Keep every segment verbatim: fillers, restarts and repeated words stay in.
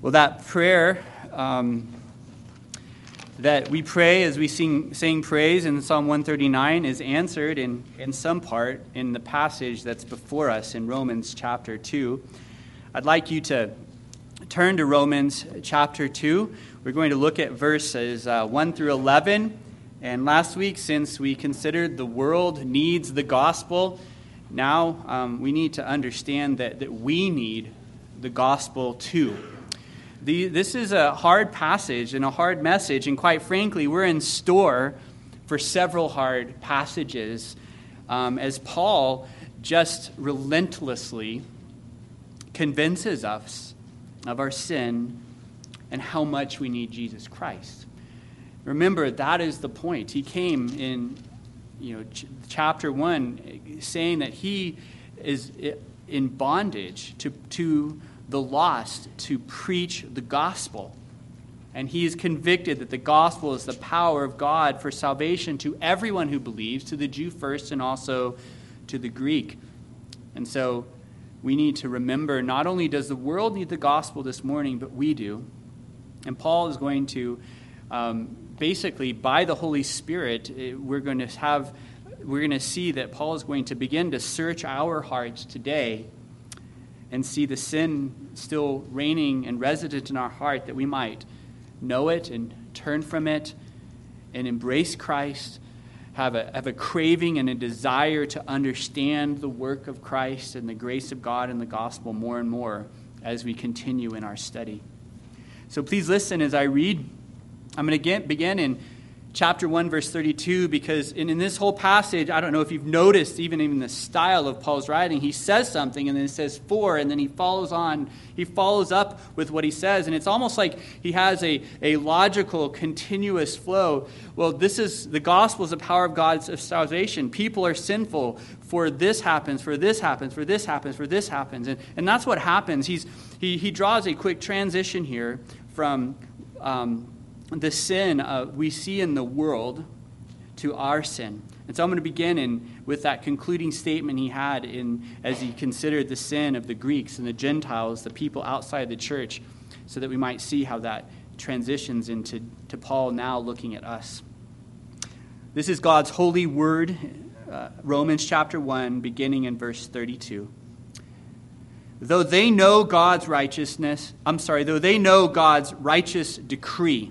Well, that prayer um, that we pray as we sing, sing praise in Psalm one thirty-nine is answered in, in some part in the passage that's before us in Romans chapter two. I'd like you to turn to Romans chapter two. We're going to look at verses uh, one through eleven. And last week, since we considered the world needs the gospel, now um, we need to understand that, that we need the gospel too. The, this is a hard passage and a hard message, and quite frankly, we're in store for several hard passages um, as Paul just relentlessly convinces us of our sin and how much we need Jesus Christ. Remember, that is the point. He came in, you know, ch- chapter one, saying that he is in bondage to to. the lost to preach the gospel. And he is convicted that the gospel is the power of God for salvation to everyone who believes, to the Jew first and also to the Greek. And so we need to remember, not only does the world need the gospel this morning, but we do. And Paul is going to, um, basically, by the Holy Spirit, we're going to have, we're going to see that Paul is going to begin to search our hearts today and see the sin still reigning and resident in our heart, that we might know it and turn from it and embrace Christ, have a, have a craving and a desire to understand the work of Christ and the grace of God and the gospel more and more as we continue in our study. So please listen as I read. I'm going to begin in chapter one, verse thirty-two, because in, in this whole passage, I don't know if you've noticed, even in the style of Paul's writing, he says something and then it says for, and then he follows on, he follows up with what he says, and it's almost like he has a, a logical, continuous flow. Well, this is, the gospel is the power of God's salvation. People are sinful, for this happens, for this happens, for this happens, for this happens, and, and that's what happens. He's he, he draws a quick transition here from um, the sin uh, we see in the world to our sin. And so I'm going to begin in, with that concluding statement he had in as he considered the sin of the Greeks and the Gentiles, the people outside the church, so that we might see how that transitions into to Paul now looking at us. This is God's holy word, uh, Romans chapter one, beginning in verse thirty-two. Though they know God's righteousness, I'm sorry, though they know God's righteous decree,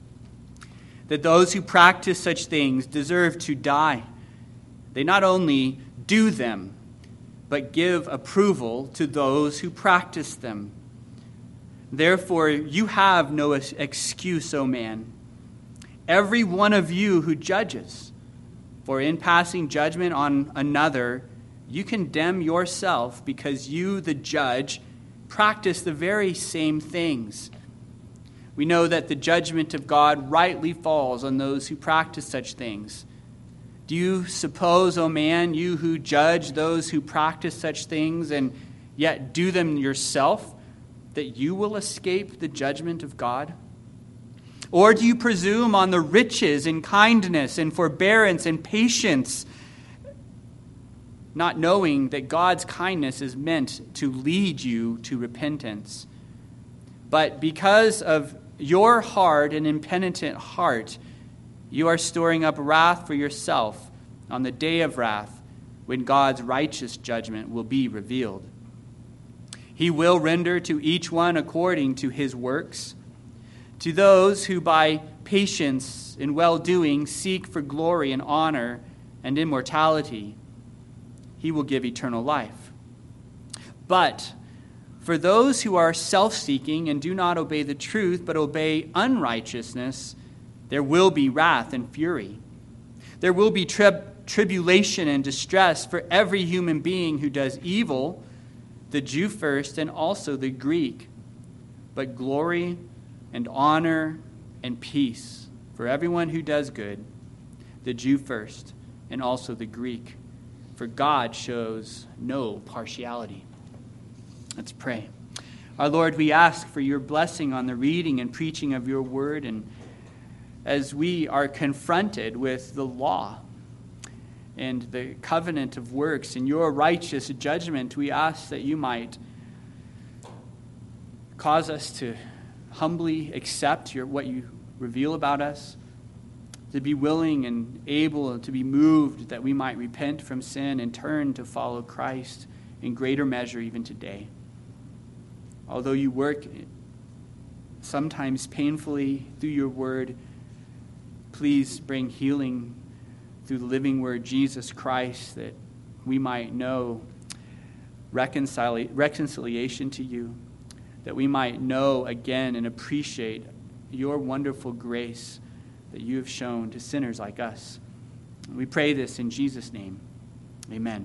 that those who practice such things deserve to die, they not only do them, but give approval to those who practice them. Therefore, you have no excuse, O man, every one of you who judges. For in passing judgment on another, you condemn yourself, because you, the judge, practice the very same things. We know that the judgment of God rightly falls on those who practice such things. Do you suppose, O man, you who judge those who practice such things and yet do them yourself, that you will escape the judgment of God? Or do you presume on the riches and kindness and forbearance and patience, not knowing that God's kindness is meant to lead you to repentance? But because of your hard and impenitent heart, you are storing up wrath for yourself on the day of wrath, when God's righteous judgment will be revealed. He will render to each one according to his works. To those who by patience and well-doing seek for glory and honor and immortality, he will give eternal life. But for those who are self-seeking and do not obey the truth, but obey unrighteousness, there will be wrath and fury. There will be trib- tribulation and distress for every human being who does evil, the Jew first and also the Greek. But glory and honor and peace for everyone who does good, the Jew first and also the Greek. For God shows no partiality. Let's pray. Our Lord, we ask for your blessing on the reading and preaching of your word, and as we are confronted with the law and the covenant of works and your righteous judgment, we ask that you might cause us to humbly accept your, what you reveal about us, to be willing and able to be moved that we might repent from sin and turn to follow Christ in greater measure even today. Although you work sometimes painfully through your word, please bring healing through the living word, Jesus Christ, that we might know reconcili- reconciliation to you, that we might know again and appreciate your wonderful grace that you have shown to sinners like us. We pray this in Jesus' name. Amen.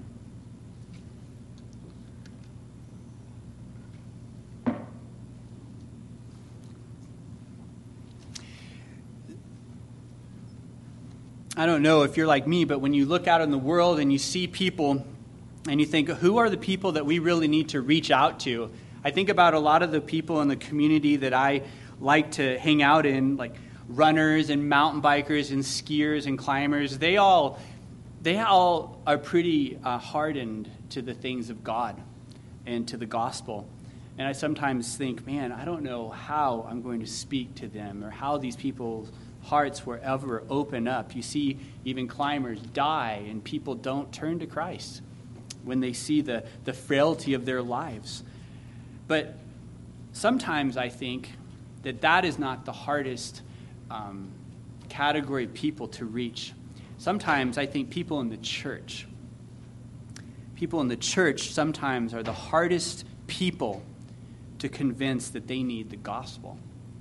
I don't know if you're like me, but when you look out in the world and you see people and you think, who are the people that we really need to reach out to? I think about a lot of the people in the community that I like to hang out in, like runners and mountain bikers and skiers and climbers. They all, they all are pretty uh, hardened to the things of God and to the gospel. And I sometimes think, man, I don't know how I'm going to speak to them or how these people's hearts will ever open up. You see even climbers die and people don't turn to Christ when they see the, the frailty of their lives. But sometimes I think that that is not the hardest um, category of people to reach. Sometimes I think people in the church, people in the church sometimes are the hardest people to convince that they need the gospel.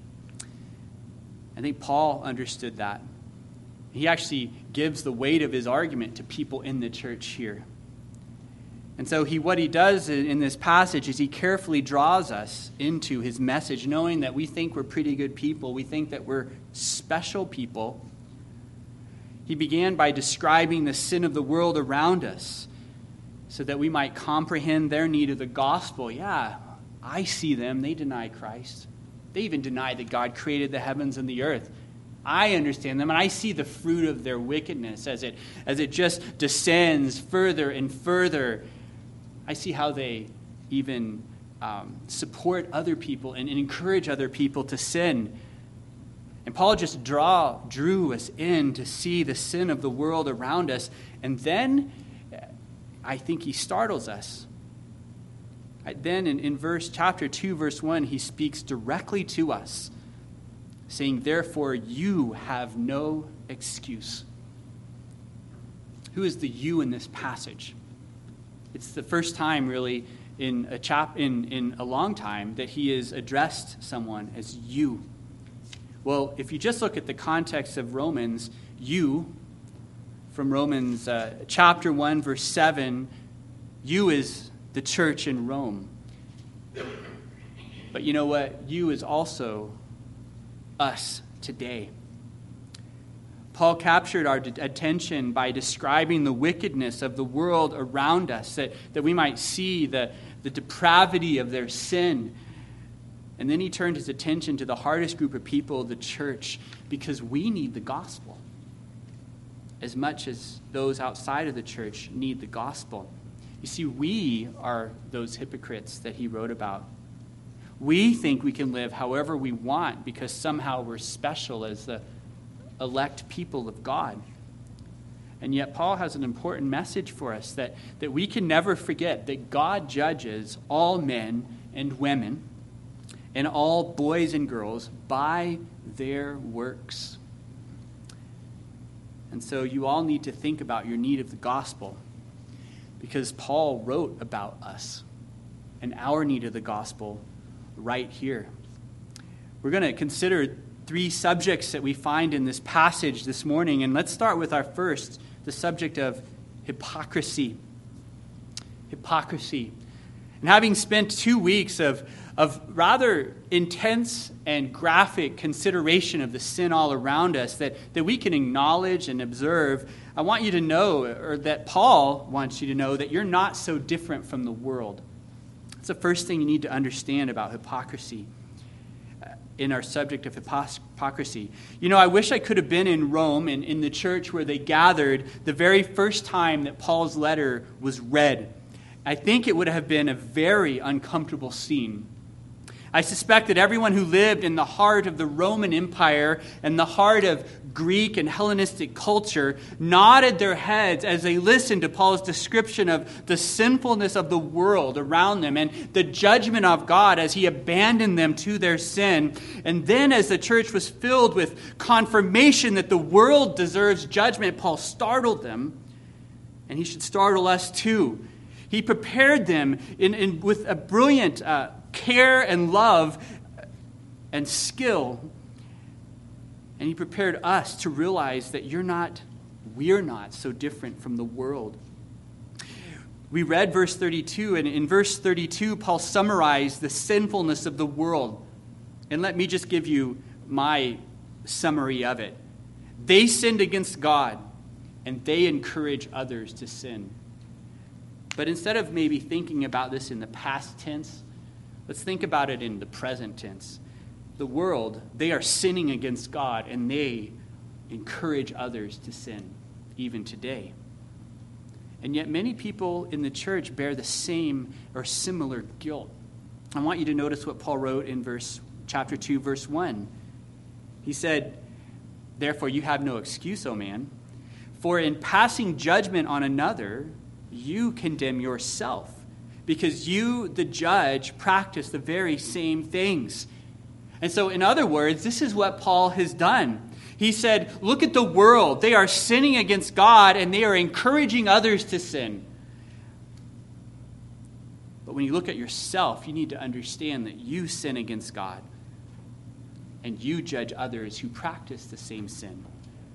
I think Paul understood that. He actually gives the weight of his argument to people in the church here. And so he, what he does in this passage is he carefully draws us into his message, knowing that we think we're pretty good people. We think that we're special people. He began by describing the sin of the world around us so that we might comprehend their need of the gospel. Yeah, I see them. They deny Christ. They even deny that God created the heavens and the earth. I understand them, and I see the fruit of their wickedness as it as it just descends further and further. I see how they even um, support other people and, and encourage other people to sin. And Paul just draw, drew us in to see the sin of the world around us. And then I think he startles us. Then in, in verse chapter two, verse one, he speaks directly to us, saying, therefore, you have no excuse. Who is the you in this passage? It's the first time, really, in a chap in, in a long time that he has addressed someone as you. Well, if you just look at the context of Romans, you, from Romans uh, chapter one, verse seven, you is the church in Rome. But you know what? You is also us today. Paul captured our d- attention by describing the wickedness of the world around us, that, that we might see the, the depravity of their sin. And then he turned his attention to the hardest group of people, the church, because we need the gospel as much as those outside of the church need the gospel. You see, we are those hypocrites that he wrote about. We think we can live however we want because somehow we're special as the elect people of God. And yet Paul has an important message for us that, that we can never forget that God judges all men and women and all boys and girls by their works. And so you all need to think about your need of the gospel, because Paul wrote about us and our need of the gospel right here. We're going to consider three subjects that we find in this passage this morning. And let's start with our first, the subject of hypocrisy. Hypocrisy. And having spent two weeks of, of rather intense and graphic consideration of the sin all around us that, that we can acknowledge and observe, I want you to know, or that Paul wants you to know, that you're not so different from the world. That's the first thing you need to understand about hypocrisy in our subject of hypocrisy. You know, I wish I could have been in Rome and in the church where they gathered the very first time that Paul's letter was read. I think it would have been a very uncomfortable scene. I suspect that everyone who lived in the heart of the Roman Empire and the heart of Greek and Hellenistic culture nodded their heads as they listened to Paul's description of the sinfulness of the world around them and the judgment of God as he abandoned them to their sin. And then as the church was filled with confirmation that the world deserves judgment, Paul startled them, and he should startle us too. He prepared them in, in, with a brilliant uh, care and love and skill. And he prepared us to realize that you're not, we're not so different from the world. We read verse thirty-two, and in verse thirty-two, Paul summarized the sinfulness of the world. And let me just give you my summary of it. They sinned against God, and they encourage others to sin. But instead of maybe thinking about this in the past tense, let's think about it in the present tense. The world, they are sinning against God, and they encourage others to sin, even today. And yet many people in the church bear the same or similar guilt. I want you to notice what Paul wrote in verse chapter two, verse one. He said, "Therefore you have no excuse, O man, for in passing judgment on another, you condemn yourself, because you, the judge, practice the very same things." And so, in other words, this is what Paul has done. He said, look at the world. They are sinning against God, and they are encouraging others to sin. But when you look at yourself, you need to understand that you sin against God, and you judge others who practice the same sin.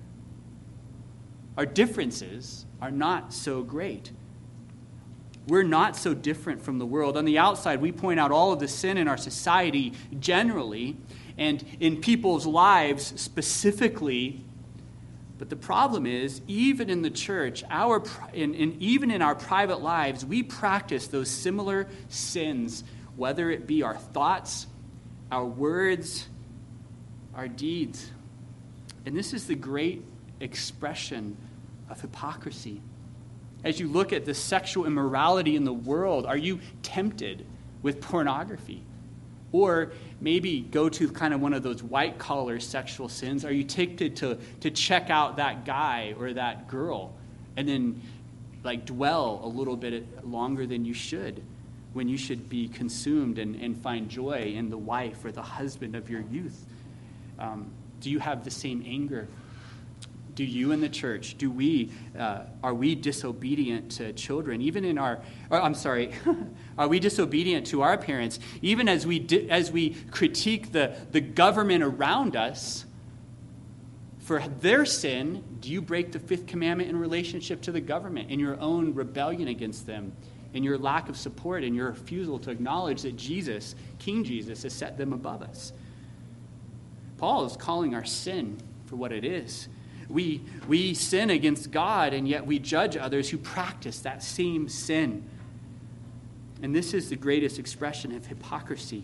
Our differences are not so great. We're not so different from the world. On the outside, we point out all of the sin in our society generally and in people's lives specifically. But the problem is, even in the church, our in, in, even in our private lives, we practice those similar sins, whether it be our thoughts, our words, our deeds. And this is the great expression of hypocrisy. As you look at the sexual immorality in the world, are you tempted with pornography? Or maybe go to kind of one of those white-collar sexual sins. Are you tempted to, to check out that guy or that girl and then like dwell a little bit longer than you should, when you should be consumed and, and find joy in the wife or the husband of your youth? Um, do you have the same anger? Do you in the church, do we, uh, are we disobedient to children? Even in our, or, I'm sorry, are we disobedient to our parents? Even as we di- as we critique the, the government around us for their sin, do you break the fifth commandment in relationship to the government, in your own rebellion against them, in your lack of support, in your refusal to acknowledge that Jesus, King Jesus, has set them above us? Paul is calling our sin for what it is. We, we sin against God, and yet we judge others who practice that same sin. And this is the greatest expression of hypocrisy.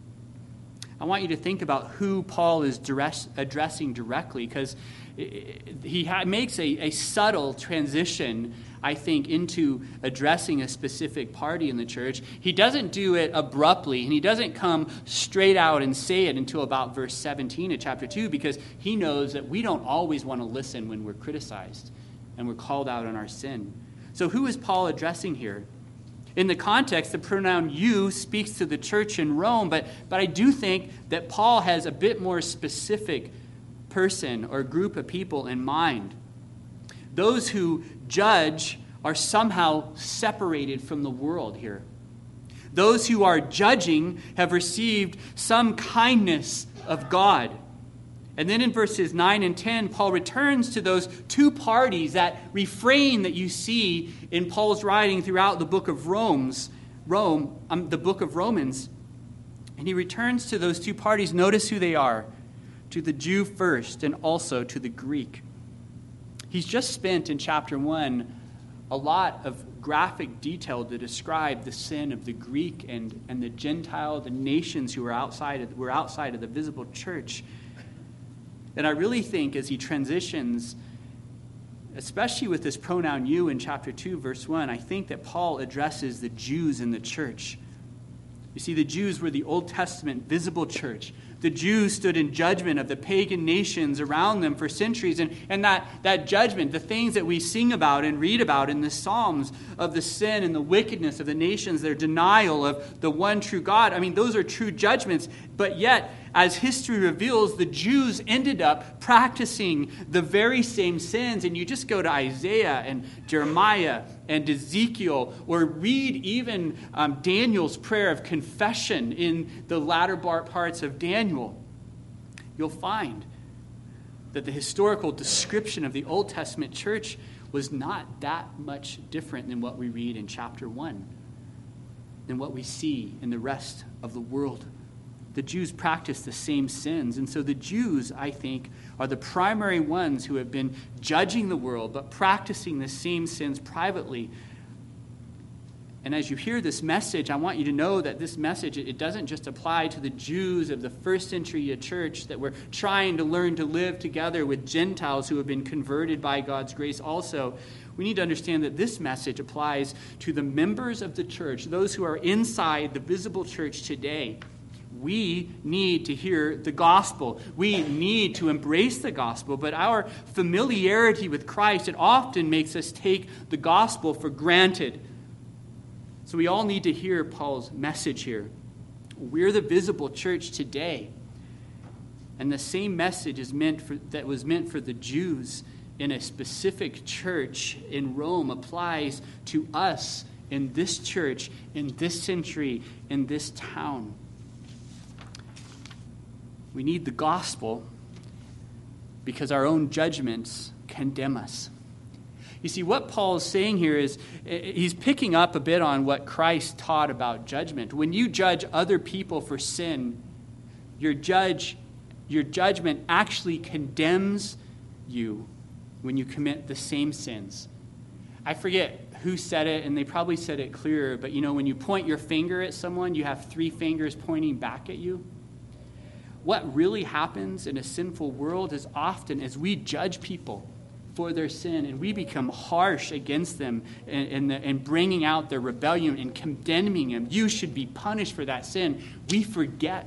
I want you to think about who Paul is dress, addressing directly, because he ha- makes a, a subtle transition, I think, into addressing a specific party in the church. He doesn't do it abruptly, and he doesn't come straight out and say it until about verse seventeen of chapter two, because he knows that we don't always want to listen when we're criticized and we're called out on our sin. So who is Paul addressing here? In the context, the pronoun you speaks to the church in Rome, but, but I do think that Paul has a bit more specific person or group of people in mind. Those who judge are somehow separated from the world here. Those who are judging have received some kindness of God. And then in verses nine and ten, Paul returns to those two parties, that refrain that you see in Paul's writing throughout the book of Romans, Rome, um, the book of Romans. And he returns to those two parties. Notice who they are. To the Jew first, and also to the Greek. He's just spent in chapter one a lot of graphic detail to describe the sin of the Greek and, and the Gentile, the nations who were outside of, were outside of the visible church. And I really think as he transitions, especially with this pronoun you in chapter two, verse one, I think that Paul addresses the Jews in the church. You see, the Jews were the Old Testament visible church. The Jews stood in judgment of the pagan nations around them for centuries. And, and that, that judgment, the things that we sing about and read about in the Psalms of the sin and the wickedness of the nations, their denial of the one true God, I mean, those are true judgments. But yet, as history reveals, the Jews ended up practicing the very same sins. And you just go to Isaiah and Jeremiah and Ezekiel, or read even um, Daniel's prayer of confession in the latter parts of Daniel. You'll find that the historical description of the Old Testament church was not that much different than what we read in chapter one, than what we see in the rest of the world. The Jews practiced the same sins. And so the Jews, I think, are the primary ones who have been judging the world, but practicing the same sins privately. And as you hear this message, I want you to know that this message, it doesn't just apply to the Jews of the first century church that were trying to learn to live together with Gentiles who have been converted by God's grace also. We need to understand that this message applies to the members of the church, those who are inside the visible church today. We need to hear the gospel. We need to embrace the gospel. But our familiarity with Christ, it often makes us take the gospel for granted. So we all need to hear Paul's message here. We're the visible church today. And the same message is meant for, that was meant for the Jews in a specific church in Rome applies to us in this church, in this century, in this town. We need the gospel because our own judgments condemn us. You see, what Paul is saying here is he's picking up a bit on what Christ taught about judgment. When you judge other people for sin, your judge, your judgment actually condemns you when you commit the same sins. I forget who said it, and they probably said it clearer, but you know, when you point your finger at someone, you have three fingers pointing back at you. What really happens in a sinful world is often as we judge people for their sin and we become harsh against them and, and, the, and bringing out their rebellion and condemning them, you should be punished for that sin, we forget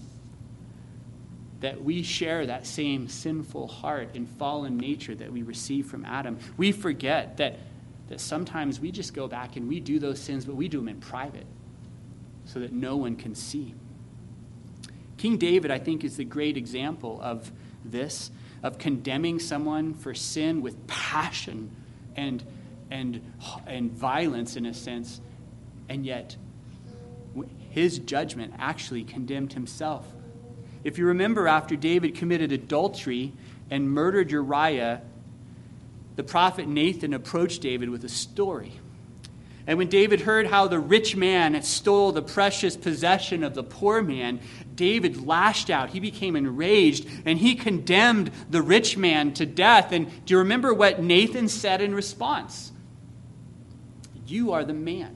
that we share that same sinful heart and fallen nature that we receive from Adam. We forget that, that sometimes we just go back and we do those sins, but we do them in private so that no one can see. King David, I think, is the great example of this, of condemning someone for sin with passion and, and, and violence in a sense, and yet his judgment actually condemned himself. If you remember, after David committed adultery and murdered Uriah, the prophet Nathan approached David with a story. And when David heard how the rich man had stole the precious possession of the poor man, David lashed out. He became enraged, and he condemned the rich man to death. And do you remember what Nathan said in response? You are the man.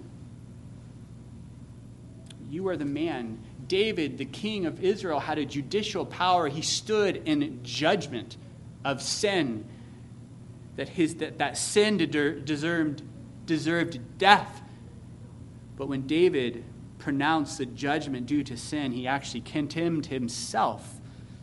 You are the man. David, the king of Israel, had a judicial power. He stood in judgment of sin, that his that, that sin deserved deserved death. But when David pronounced the judgment due to sin, he actually condemned himself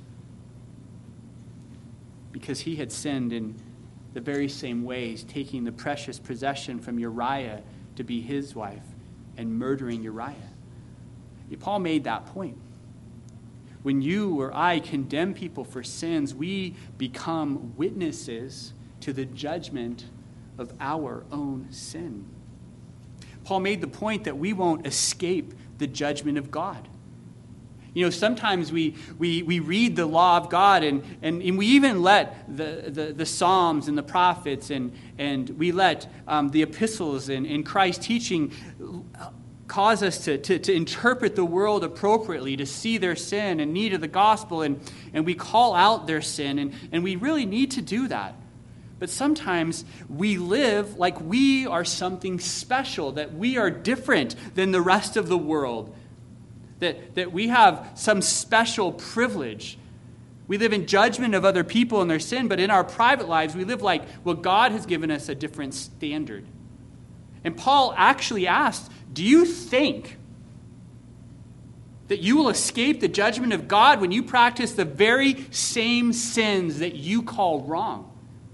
because he had sinned in the very same ways, taking the precious possession from Uriah to be his wife and murdering Uriah. Paul made that point. When you or I condemn people for sins, we become witnesses to the judgment of our own sin. Paul made the point that we won't escape the judgment of God. You know, sometimes we we, we read the law of God and, and, and we even let the, the, the Psalms and the prophets and, and we let um, the epistles and, and Christ's teaching cause us to, to, to interpret the world appropriately, to see their sin and need of the gospel, and, and we call out their sin, and, and we really need to do that. But sometimes we live like we are something special, that we are different than the rest of the world, that, that we have some special privilege. We live in judgment of other people and their sin, but in our private lives, we live like, well, God has given us a different standard. And Paul actually asked, do you think That you will escape the judgment of God when you practice the very same sins that you call wrong.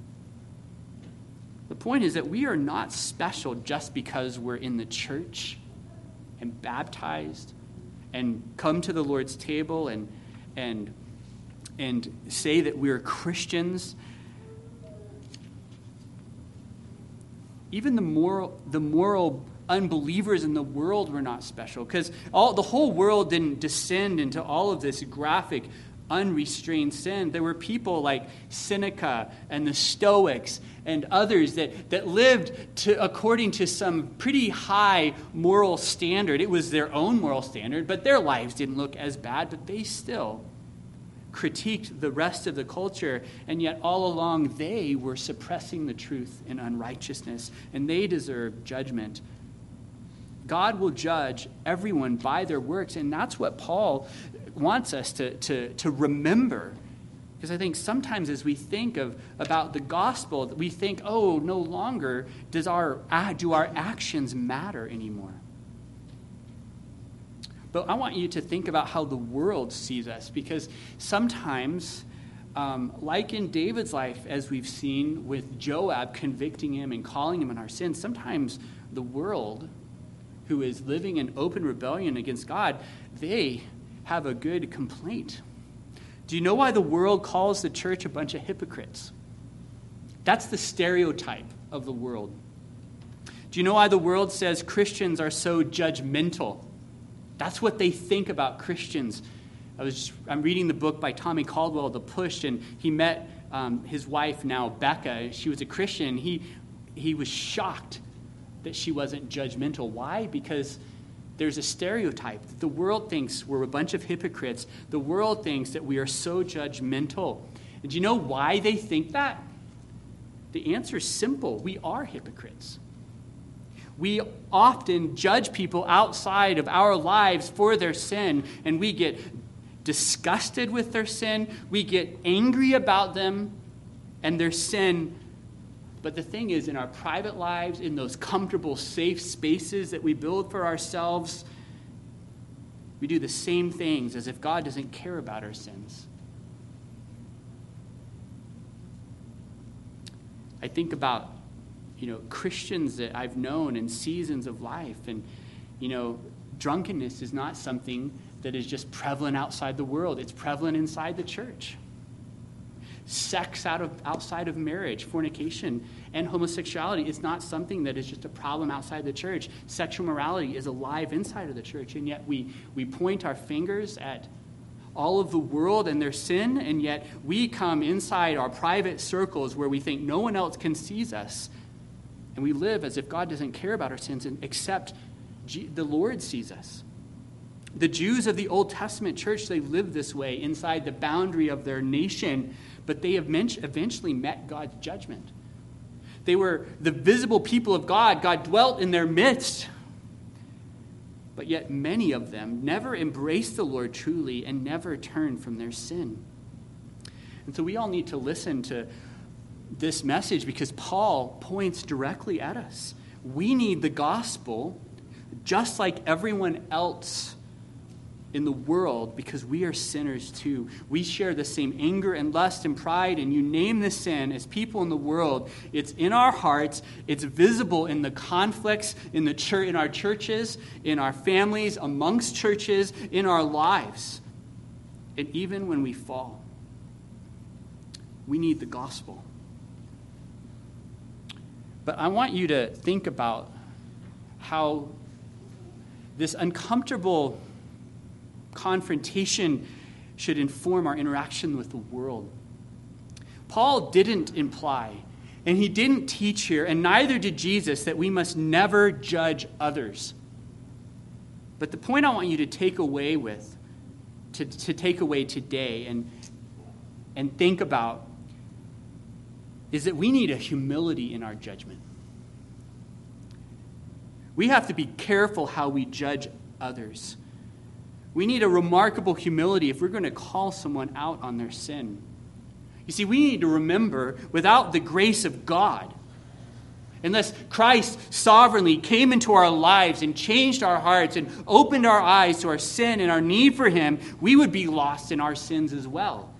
The point is that we are not special just because we're in the church and baptized and come to the Lord's table and and and say that we're Christians. Even the moral the moral unbelievers in the world were not special, because all the whole world didn't descend into all of this graphic, unrestrained sin. There were people like Seneca and the Stoics and others that, that lived to according to some pretty high moral standard. It was their own moral standard, but their lives didn't look as bad, but they still critiqued the rest of the culture, and yet all along they were suppressing the truth in unrighteousness, and they deserve judgment. God will judge everyone by their works, and that's what Paul wants us to, to, to remember. Because I think sometimes as we think of about the gospel, we think, oh, no longer does our do our actions matter anymore. But I want you to think about how the world sees us, because sometimes, um, like in David's life, as we've seen with Joab convicting him and calling him on our sins, sometimes the world, who is living in open rebellion against God, they have a good complaint. Do you know why the world calls the church a bunch of hypocrites? That's the stereotype of the world. Do you know why the world says Christians are so judgmental? That's what they think about Christians. I was I'm reading the book by Tommy Caldwell, The Push, and he met um, his wife now, Becca. She was a Christian. He he was shocked that she wasn't judgmental. Why? Because there's a stereotype that the world thinks we're a bunch of hypocrites. The world thinks that we are so judgmental. And do you know why they think that? The answer is simple. We are hypocrites. We often judge people outside of our lives for their sin, and we get disgusted with their sin. We get angry about them and their sin. But the thing is, in our private lives, in those comfortable, safe spaces that we build for ourselves, we do the same things as if God doesn't care about our sins. I think about, you know, Christians that I've known in seasons of life, and, you know, drunkenness is not something that is just prevalent outside the world. It's prevalent inside the church. Sex out of outside of marriage, fornication, and homosexuality is not something that is just a problem outside the church. Sexual morality is alive inside of the church, and yet we, we point our fingers at all of the world and their sin, and yet we come inside our private circles where we think no one else can see us, and we live as if God doesn't care about our sins, and except G- the Lord sees us. The Jews of the Old Testament church, they lived this way inside the boundary of their nation, but they eventually met God's judgment. They were the visible people of God. God dwelt in their midst. But yet many of them never embraced the Lord truly and never turned from their sin. And so we all need to listen to this message, because Paul points directly at us. We need the gospel just like everyone else in the world, because we are sinners too. We share the same anger and lust and pride, and you name the sin as people in the world. It's in our hearts. It's visible in the conflicts in the church, in our churches, in our families, amongst churches, in our lives. And even when we fall, we need the gospel. But I want you to think about how this uncomfortable confrontation should inform our interaction with the world. Paul didn't imply, and he didn't teach here, and neither did Jesus, that we must never judge others. But the point I want you to take away with, to, to take away today and, and think about, is that we need a humility in our judgment. We have to be careful how we judge others. We need a remarkable humility if we're going to call someone out on their sin. You see, we need to remember, without the grace of God, Unless Christ sovereignly came into our lives and changed our hearts and opened our eyes to our sin and our need for him, we would be lost in our sins as well.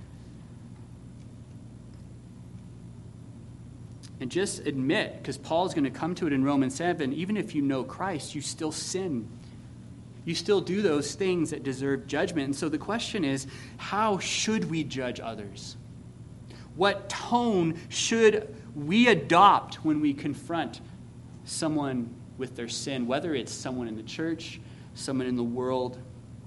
And just admit, because Paul's going to come to it in Romans seven, even if you know Christ, you still sin. You still do those things that deserve judgment. And so the question is, how should we judge others? What tone should we adopt when we confront someone with their sin, whether it's someone in the church, someone in the world?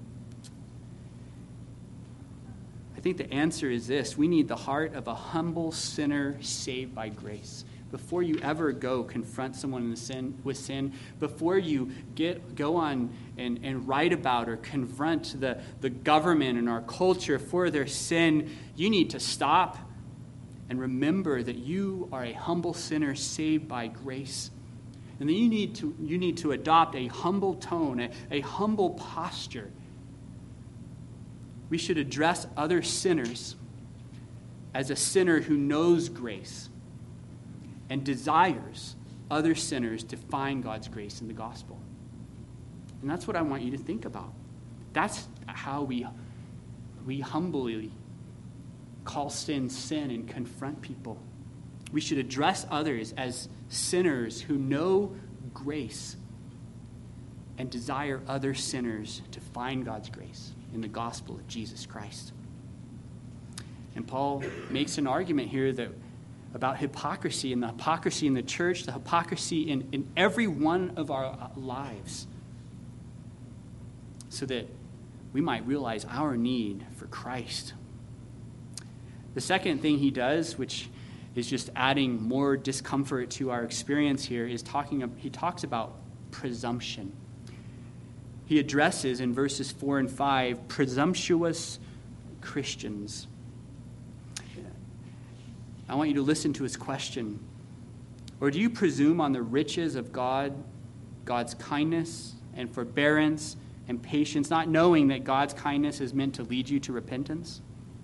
I think the answer is this. We need the heart of a humble sinner saved by grace. Before you ever go confront someone in the sin, with sin, before you get go on and, and write about or confront the, the government and our culture for their sin, you need to stop and remember that you are a humble sinner saved by grace. And then you need to, you need to adopt a humble tone, a, a humble posture. We should address other sinners as a sinner who knows grace and desires other sinners to find God's grace in the gospel. And that's what I want you to think about. That's how we, we humbly call sin sin and confront people. We should address others as sinners who know grace and desire other sinners to find God's grace in the gospel of Jesus Christ. And Paul makes an argument here that about hypocrisy, and the hypocrisy in the church, the hypocrisy in, in every one of our lives, so that we might realize our need for Christ. The second thing he does, which is just adding more discomfort to our experience here, is talking. He talks about presumption. He addresses in verses four and five presumptuous Christians. I want you to listen to his question. Or do you presume on the riches of God, God's kindness and forbearance and patience, not knowing that God's kindness is meant to lead you to repentance?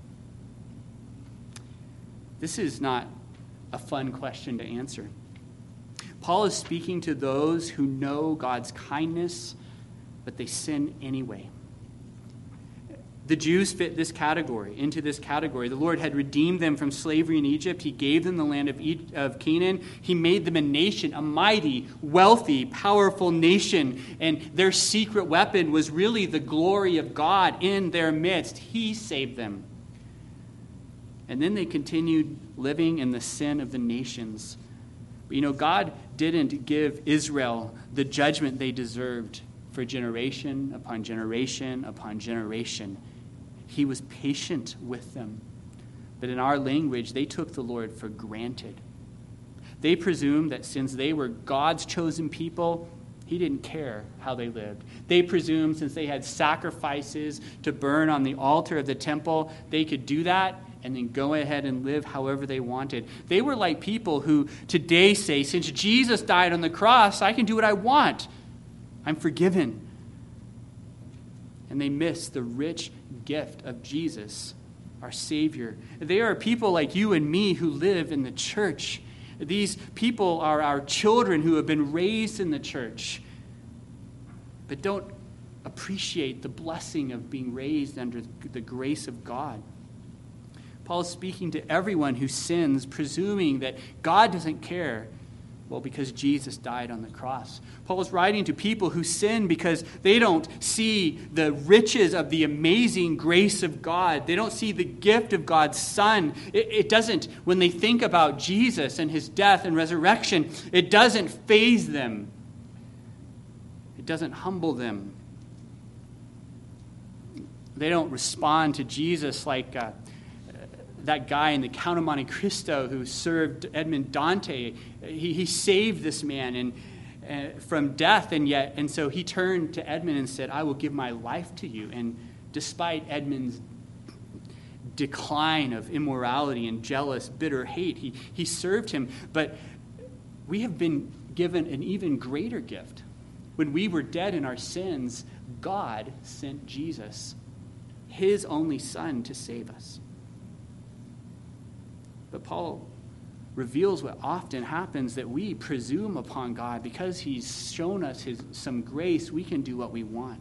This is not a fun question to answer. Paul is speaking to those who know God's kindness, but they sin anyway. The Jews fit this category, into this category. The Lord had redeemed them from slavery in Egypt. He gave them the land of, e- of Canaan. He made them a nation, a mighty, wealthy, powerful nation. And their secret weapon was really the glory of God in their midst. He saved them. And then they continued living in the sin of the nations. But you know, God didn't give Israel the judgment they deserved for generation upon generation upon generation. He was patient with them. But in our language, they took the Lord for granted. They presumed that since they were God's chosen people, he didn't care how they lived. They presumed since they had sacrifices to burn on the altar of the temple, they could do that and then go ahead and live however they wanted. They were like people who today say, since Jesus died on the cross, I can do what I want. I'm forgiven. And they miss the rich gift of Jesus, our Savior. They are people like you and me who live in the church. These people are our children who have been raised in the church, but don't appreciate the blessing of being raised under the grace of God. Paul is speaking to everyone who sins, presuming that God doesn't care. Well, because Jesus died on the cross. Paul is writing to people who sin because they don't see the riches of the amazing grace of God. They don't see the gift of God's Son. It, it doesn't, when they think about Jesus and his death and resurrection, it doesn't faze them. It doesn't humble them. They don't respond to Jesus like uh, that guy in the Count of Monte Cristo who served Edmond Dante. He, he saved this man and uh, from death, and yet, and so he turned to Edmund and said, I will give my life to you. And despite Edmund's decline of immorality and jealous, bitter hate, he, he served him. But we have been given an even greater gift. When we were dead in our sins, God sent Jesus, his only Son, to save us. But Paul reveals what often happens, that we presume upon God. Because he's shown us his, some grace, we can do what we want.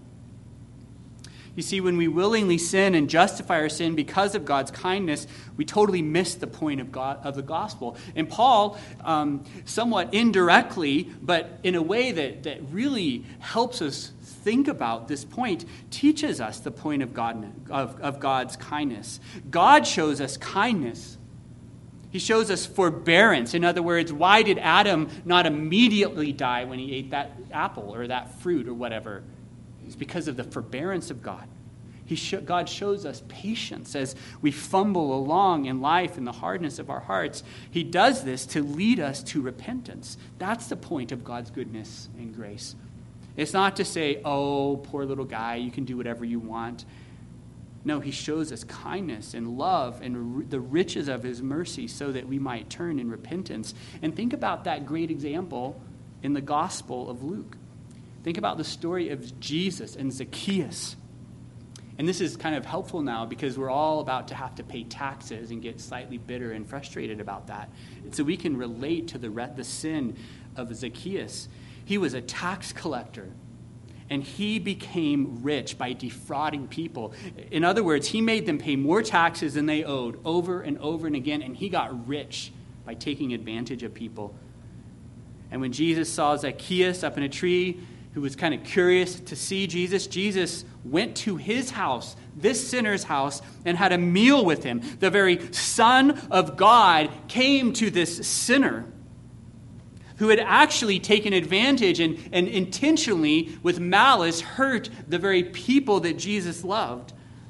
You see, when we willingly sin and justify our sin because of God's kindness, we totally miss the point of God of the gospel. And Paul, um, somewhat indirectly, but in a way that, that really helps us think about this point, teaches us the point of God of, of God's kindness. God shows us kindness. He shows us forbearance. In other words, why did Adam not immediately die when he ate that apple or that fruit or whatever? It's because of the forbearance of God. He sh- God shows us patience as we fumble along in life in the hardness of our hearts. He does this to lead us to repentance. That's the point of God's goodness and grace. It's not to say, oh, poor little guy, you can do whatever you want. No, he shows us kindness and love and r- the riches of his mercy so that we might turn in repentance. And think about that great example in the Gospel of Luke. Think about the story of Jesus and Zacchaeus. And this is kind of helpful now because we're all about to have to pay taxes and get slightly bitter and frustrated about that. And so we can relate to the, re- the sin of Zacchaeus. He was a tax collector, and he became rich by defrauding people. In other words, he made them pay more taxes than they owed over and over and again, and he got rich by taking advantage of people. And when Jesus saw Zacchaeus up in a tree, who was kind of curious to see Jesus, Jesus went to his house, this sinner's house, and had a meal with him. The very Son of God came to this sinner who had actually taken advantage and, and intentionally, with malice, hurt the very people that Jesus loved.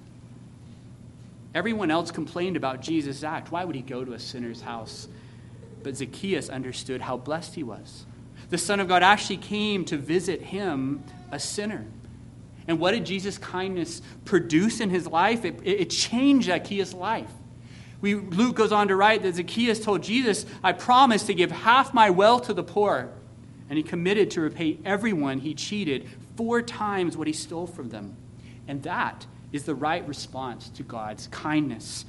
Everyone else complained about Jesus' act. Why would he go to a sinner's house? But Zacchaeus understood how blessed he was. The Son of God actually came to visit him, a sinner. And what did Jesus' kindness produce in his life? It, it changed Zacchaeus' life. We, Luke goes on to write that Zacchaeus told Jesus, I promise to give half my wealth to the poor. And he committed to repay everyone he cheated four times what he stole from them. And that is the right response to God's kindness.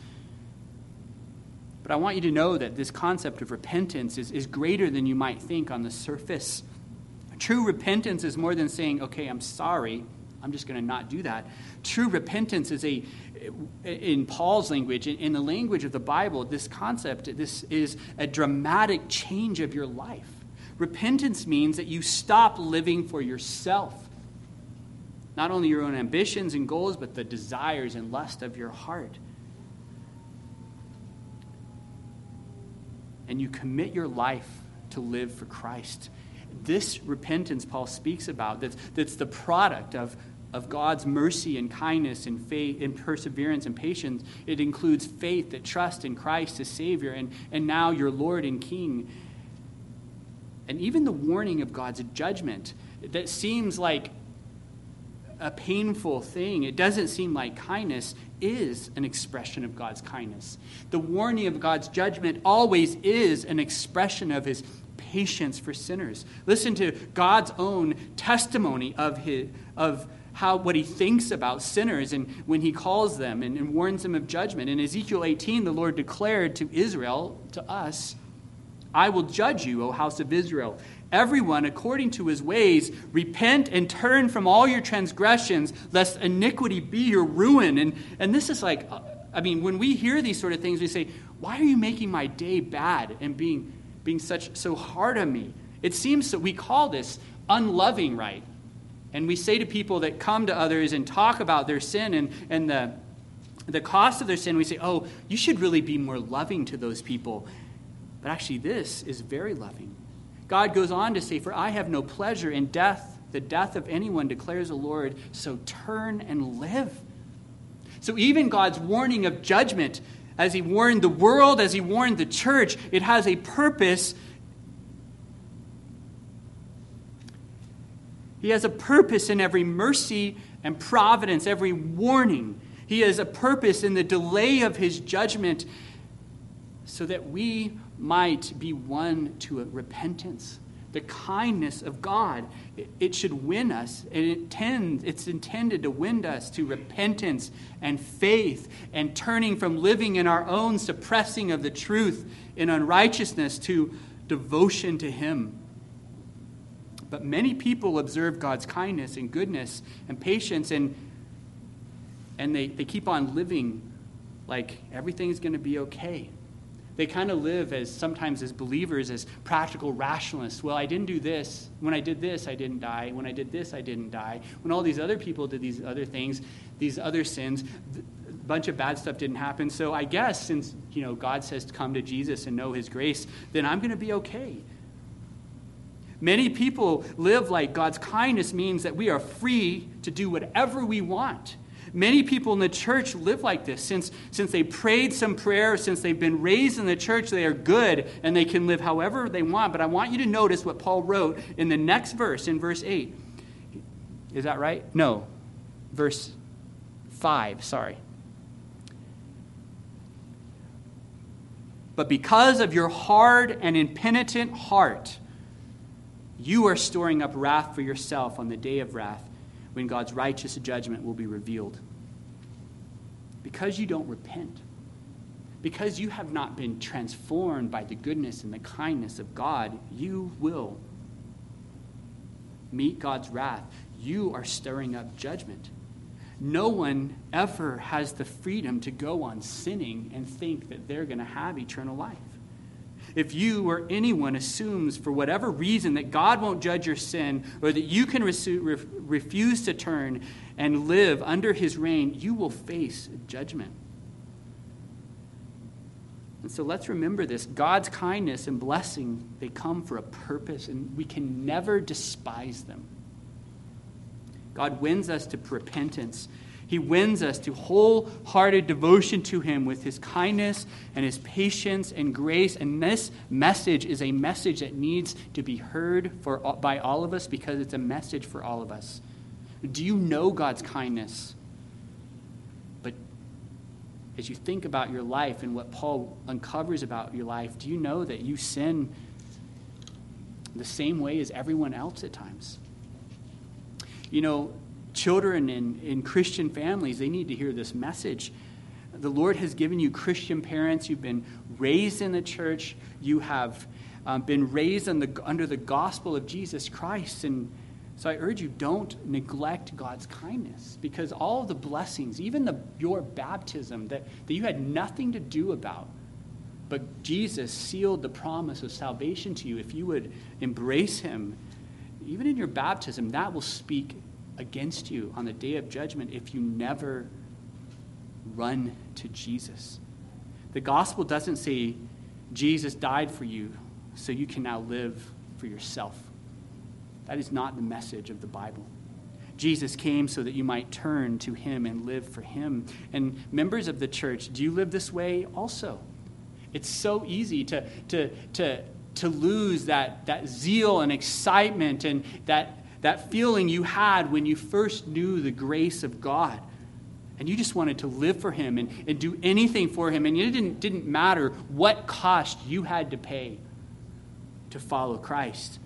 But I want you to know that this concept of repentance is, is greater than you might think on the surface. True repentance is more than saying, okay, I'm sorry, I'm just going to not do that. True repentance is a, in Paul's language, in the language of the Bible, this concept, this is a dramatic change of your life. Repentance means that you stop living for yourself. Not only your own ambitions and goals, but the desires and lust of your heart. And you commit your life to live for Christ. This repentance Paul speaks about, that's, that's the product of, of God's mercy and kindness and faith and perseverance and patience. It includes faith that trusts in Christ as Savior and, and now your Lord and King. And even the warning of God's judgment that seems like a painful thing, it doesn't seem like kindness, is an expression of God's kindness. The warning of God's judgment always is an expression of his patience for sinners. Listen to God's own testimony of his of how what he thinks about sinners and when he calls them and, and warns them of judgment. In Ezekiel eighteen, the Lord declared to Israel, to us, I will judge you, O house of Israel. Everyone, according to his ways, repent and turn from all your transgressions, lest iniquity be your ruin. And, and this is like, I mean, when we hear these sort of things, we say, why are you making my day bad and being, being such so hard on me? It seems that we call this unloving, right? And we say to people that come to others and talk about their sin and, and the, the cost of their sin, we say, oh, you should really be more loving to those people. But actually, this is very loving. God goes on to say, for I have no pleasure in death, the death of anyone, declares the Lord, so turn and live. So even God's warning of judgment, as he warned the world, as he warned the church, it has a purpose. He has a purpose in every mercy and providence, every warning. He has a purpose in the delay of his judgment so that we might be won to a repentance, the kindness of God. It, it should win us. And it tends, it's intended to win us to repentance and faith and turning from living in our own suppressing of the truth in unrighteousness to devotion to him. But many people observe God's kindness and goodness and patience, and, and they, they keep on living like everything's going to be okay. They kind of live as sometimes as believers, as practical rationalists. Well, I didn't do this. When I did this, I didn't die. When I did this, I didn't die. When all these other people did these other things, these other sins, a bunch of bad stuff didn't happen. So I guess since, you know, God says to come to Jesus and know his grace, then I'm going to be okay. Many people live like God's kindness means that we are free to do whatever we want. Many people in the church live like this. Since, since they prayed some prayer, since they've been raised in the church, they are good and they can live however they want. But I want you to notice what Paul wrote in the next verse, in verse eight. Is that right? No. Verse five, sorry. But because of your hard and impenitent heart, you are storing up wrath for yourself on the day of wrath, when God's righteous judgment will be revealed. Because you don't repent, because you have not been transformed by the goodness and the kindness of God, you will meet God's wrath. You are stirring up judgment. No one ever has the freedom to go on sinning and think that they're going to have eternal life. If you or anyone assumes for whatever reason that God won't judge your sin or that you can resu- re- refuse to turn and live under his reign, you will face judgment. And so let's remember this. God's kindness and blessing, they come for a purpose, and we can never despise them. God wins us to repentance. He wins us to wholehearted devotion to him with his kindness and his patience and grace. And this message is a message that needs to be heard for, by all of us because it's a message for all of us. Do you know God's kindness? But as you think about your life and what Paul uncovers about your life, do you know that you sin the same way as everyone else at times? You know, children in, in Christian families, they need to hear this message. The Lord has given you Christian parents. You've been raised in the church. You have um, been raised in the, under the gospel of Jesus Christ. And so I urge you, don't neglect God's kindness, because all of the blessings, even the, your baptism that, that you had nothing to do about, but Jesus sealed the promise of salvation to you. If you would embrace him, even in your baptism, that will speak against you on the day of judgment if you never run to Jesus. The gospel doesn't say Jesus died for you so you can now live for yourself. That is not the message of the Bible. Jesus came so that you might turn to him and live for him. And members of the church, do you live this way also? It's so easy to to to to lose that that zeal and excitement and that That feeling you had when you first knew the grace of God. And you just wanted to live for him and, and do anything for him. And it didn't, didn't matter what cost you had to pay to follow Christ.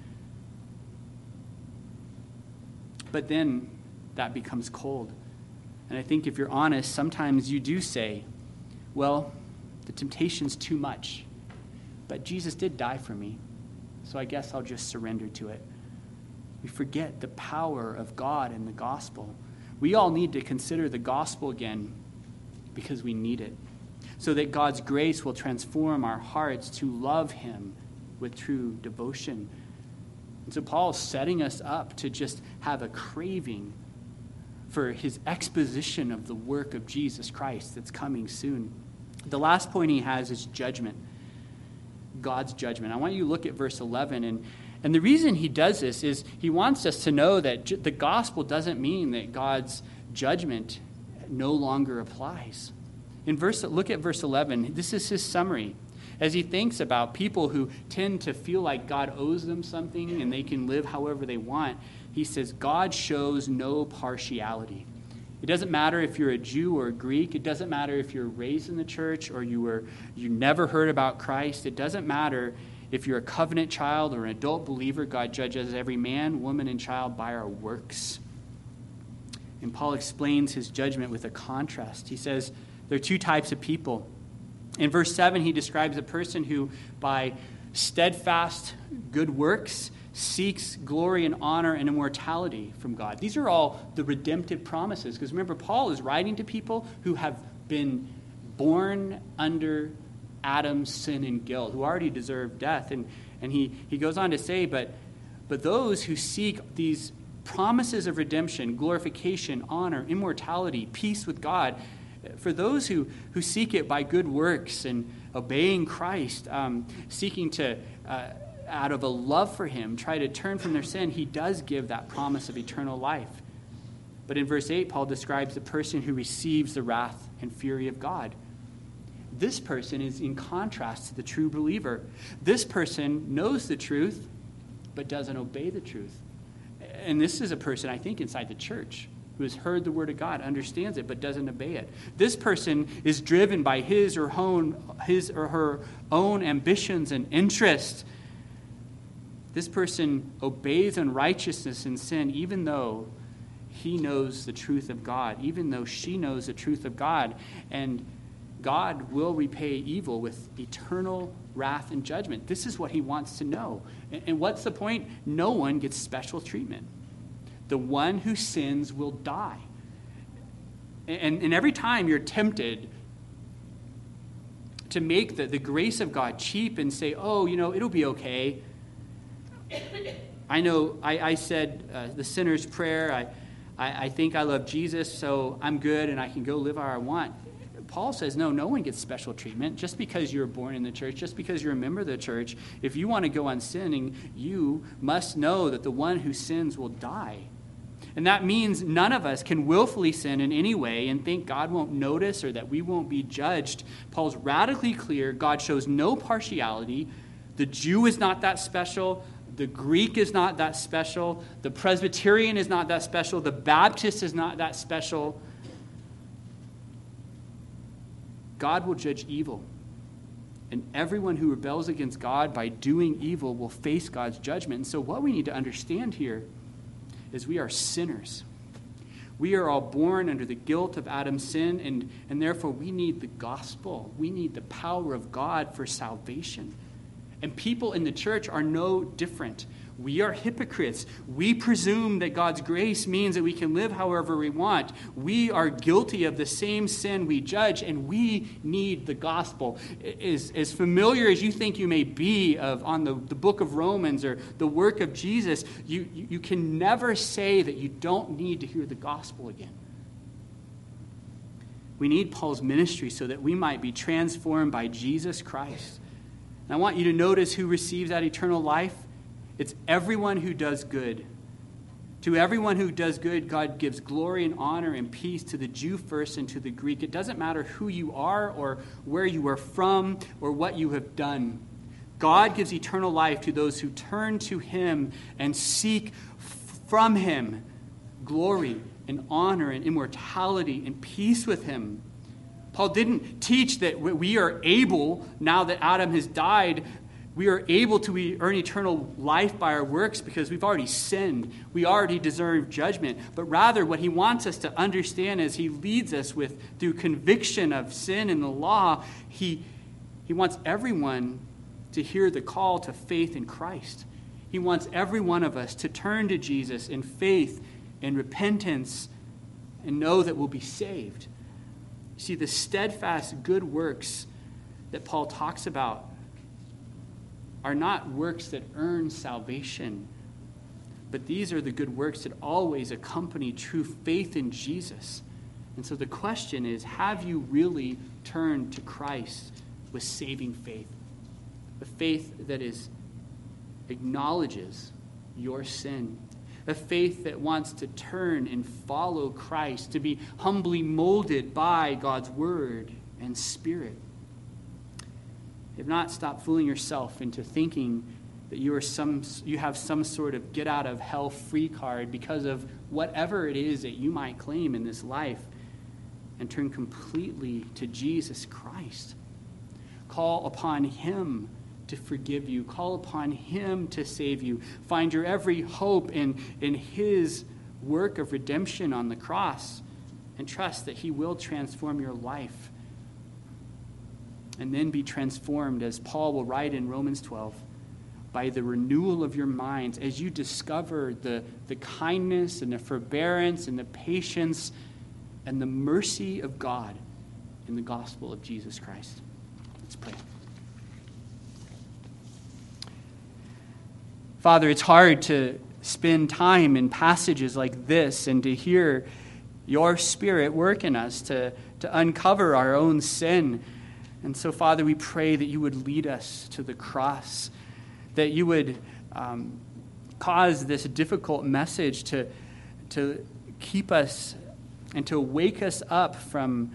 But then that becomes cold. And I think if you're honest, sometimes you do say, well, the temptation's too much. But Jesus did die for me, so I guess I'll just surrender to it. We forget the power of God and the gospel. We all need to consider the gospel again because we need it, so that God's grace will transform our hearts to love him with true devotion. And so Paul is setting us up to just have a craving for his exposition of the work of Jesus Christ that's coming soon. The last point he has is judgment. God's judgment. I want you to look at verse eleven, and And the reason he does this is he wants us to know that ju- the gospel doesn't mean that God's judgment no longer applies. In verse, look at verse eleven. This is his summary. As he thinks about people who tend to feel like God owes them something and they can live however they want, he says, God shows no partiality. It doesn't matter if you're a Jew or a Greek. It doesn't matter if you're raised in the church or you were you never heard about Christ. It doesn't matter If you're a covenant child or an adult believer, God judges every man, woman, and child by our works. And Paul explains his judgment with a contrast. He says there are two types of people. In verse seven, he describes a person who, by steadfast good works, seeks glory and honor and immortality from God. These are all the redemptive promises. Because remember, Paul is writing to people who have been born under Adam's sin and guilt, who already deserve death. And, and he, he goes on to say, but, but those who seek these promises of redemption, glorification, honor, immortality, peace with God, for those who, who seek it by good works and obeying Christ, um, seeking to, uh, out of a love for him, try to turn from their sin, he does give that promise of eternal life. But in verse eight, Paul describes the person who receives the wrath and fury of God. This person is in contrast to the true believer. This person knows the truth, but doesn't obey the truth. And this is a person, I think, inside the church who has heard the word of God, understands it, but doesn't obey it. This person is driven by his or, own, his or her own ambitions and interests. This person obeys unrighteousness and sin, even though he knows the truth of God, even though she knows the truth of God. And God will repay evil with eternal wrath and judgment. This is what he wants to know. And what's the point? No one gets special treatment. The one who sins will die. And, and every time you're tempted to make the, the grace of God cheap and say, oh, you know, it'll be okay. I know I, I said uh, the sinner's prayer. I, I, I think I love Jesus, so I'm good and I can go live how I want. Paul says, no, no one gets special treatment. Just because you're born in the church, just because you're a member of the church, if you want to go on sinning, you must know that the one who sins will die. And that means none of us can willfully sin in any way and think God won't notice or that we won't be judged. Paul's radically clear. God shows no partiality. The Jew is not that special. The Greek is not that special. The Presbyterian is not that special. The Baptist is not that special. God will judge evil. And everyone who rebels against God by doing evil will face God's judgment. And so what we need to understand here is we are sinners. We are all born under the guilt of Adam's sin, and, and therefore we need the gospel. We need the power of God for salvation. And people in the church are no different. We are hypocrites. We presume that God's grace means that we can live however we want. We are guilty of the same sin we judge, and we need the gospel. As, as familiar as you think you may be of on the, the book of Romans or the work of Jesus, you, you can never say that you don't need to hear the gospel again. We need Paul's ministry so that we might be transformed by Jesus Christ. And I want you to notice who receives that eternal life. It's everyone who does good. To everyone who does good, God gives glory and honor and peace, to the Jew first and to the Greek. It doesn't matter who you are or where you are from or what you have done. God gives eternal life to those who turn to him and seek from him glory and honor and immortality and peace with him. Paul didn't teach that we are able, now that Adam has died, we are able to earn eternal life by our works because we've already sinned. We already deserve judgment. But rather, what he wants us to understand as he leads us with through conviction of sin and the law, he, he wants everyone to hear the call to faith in Christ. He wants every one of us to turn to Jesus in faith and repentance and know that we'll be saved. You see, the steadfast good works that Paul talks about are not works that earn salvation, but these are the good works that always accompany true faith in Jesus. And so the question is, have you really turned to Christ with saving faith? A faith that is acknowledges your sin. A faith that wants to turn and follow Christ, to be humbly molded by God's word and spirit. If not, stop fooling yourself into thinking that you are some you have some sort of get out of hell free card because of whatever it is that you might claim in this life, and turn completely to Jesus Christ. Call upon him to forgive you. Call upon him to save you. Find your every hope in, in his work of redemption on the cross, and trust that he will transform your life. And then be transformed, as Paul will write in Romans twelve, by the renewal of your minds, as you discover the, the kindness and the forbearance and the patience and the mercy of God in the gospel of Jesus Christ. Let's pray. Father, it's hard to spend time in passages like this and to hear your Spirit work in us to, to uncover our own sin. And so, Father, we pray that you would lead us to the cross, that you would um, cause this difficult message to, to keep us and to wake us up from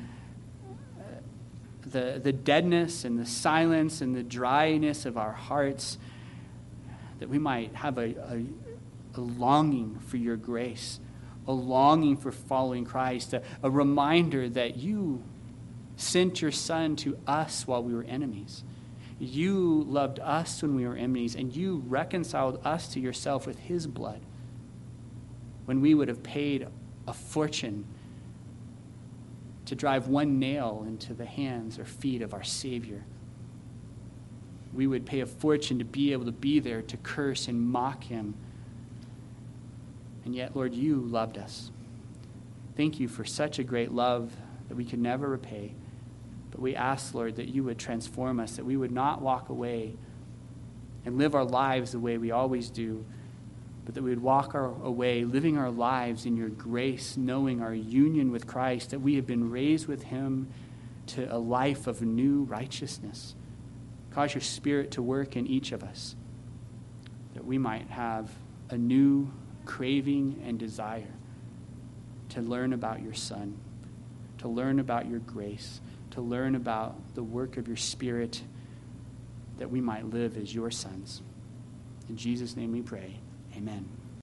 the, the deadness and the silence and the dryness of our hearts, that we might have a, a, a longing for your grace, a longing for following Christ, a, a reminder that you sent your Son to us while we were enemies. You loved us when we were enemies, and you reconciled us to yourself with his blood when we would have paid a fortune to drive one nail into the hands or feet of our Savior. We would pay a fortune to be able to be there to curse and mock him. And yet, Lord, you loved us. Thank you for such a great love that we could never repay. But we ask, Lord, that you would transform us, that we would not walk away and live our lives the way we always do, but that we would walk our away, living our lives in your grace, knowing our union with Christ, that we have been raised with him to a life of new righteousness. Cause your Spirit to work in each of us, that we might have a new craving and desire to learn about your Son, to learn about your grace, to learn about the work of your Spirit, that we might live as your sons. In Jesus' name we pray. Amen.